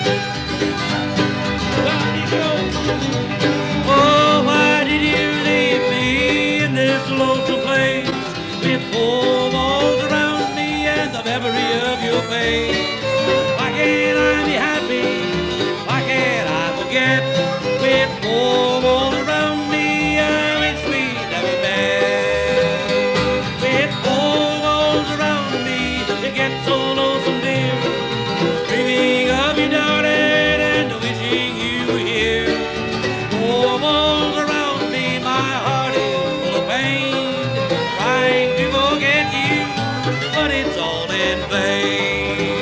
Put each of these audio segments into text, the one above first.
Well, you go. Oh, why did you leave me in this lonesome place with four walls around me and the memory of your face? Why can't I be happy? Why can't I forget? With four walls around me, I wish we never met. With four walls around me, it gets so lonesome, dear. Dreaming of you, darling, and wishing you were here. Four walls around me, my heart is full of pain. Trying to forget you, but it's all in vain.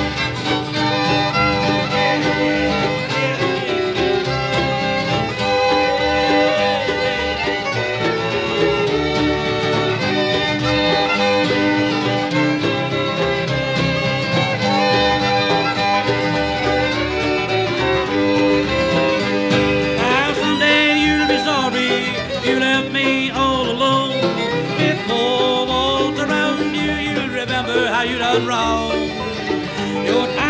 Now someday you'll be sorry you left me all alone. With four walls around you, you'll remember how you done wrong. Your time